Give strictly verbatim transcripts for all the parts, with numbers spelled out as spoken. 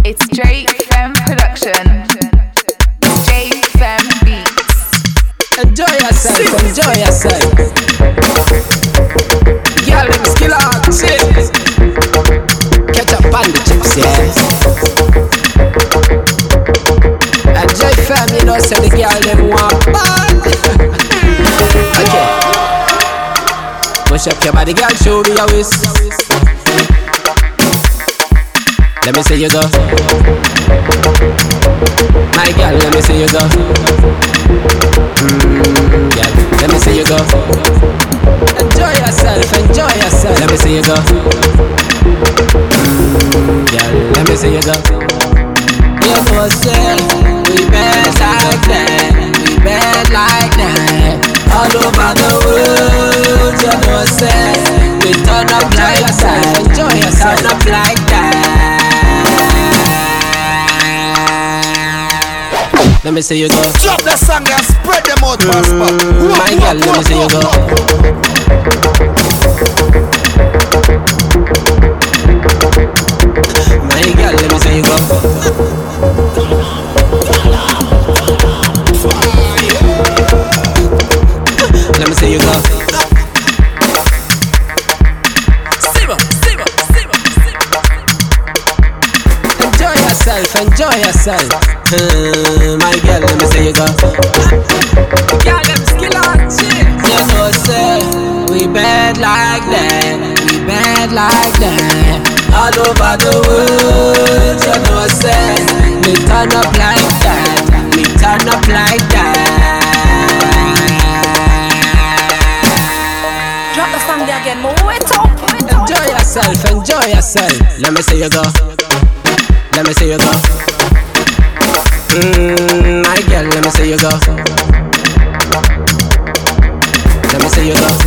It's Drake Fem Production. J Fem Beats. Enjoy yourself, enjoy yourself. Girl, them skill out, shit. Catch up on the chips, yes. And J Fem, you know, say the girl them want band. Okay. Push up your body, girl, show me your waist. Let me see you go. My girl, let me see you go. Mmm, girl, let me see you go. Enjoy yourself, enjoy yourself. Let me see you go. Mmm, girl, let me see you go. You know, say, we bad like that. We bad like that. All over the world, you know, say, we turn up like that. Enjoy yourself, turn up like that. Let me see you go. Drop that song and spread them out, mm, my girl, let me see you go. My girl, let me see you go. Let me see you go. Simba, Simba, Simba, Simba. Enjoy yourself, enjoy yourself. Uh, my girl, let me see you go. Girl, them skill on shit. You know, say, we bad like that. We bad like that. All over the world, you know, say, we turn up like that. We turn up like that. Drop the song there again, move it up. Enjoy yourself, enjoy yourself. Let me see you go. Let me see you go. Mmm, my girl, let me see you go. Let me see you go.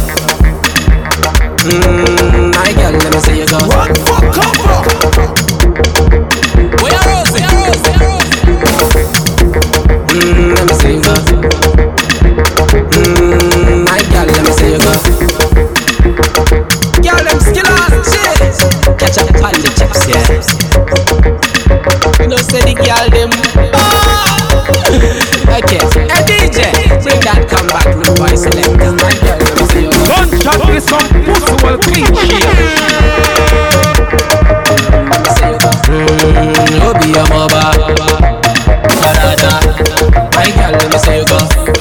Mmm, my girl, let me see you go. Run for cover. We are Rose, we are Rose, we are Rose. Mmm, let me see you go. Mmm, my girl, let me see you go. Girl, them skill on shit. Catch up on the chips, yeah. You know, say the girl them. Okay, hey D J, bring that comeback, no boy selector. My girl, let me see you go. Gunshot with some pussy well clean shit. Let me see you go. Mmm, Obi your mama. Da da da. My girl, let me see you go.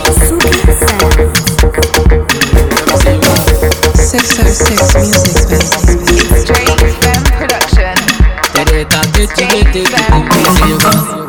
Let me see you go. six oh six music, baby. It's Drake Fem Production. Let me see you go.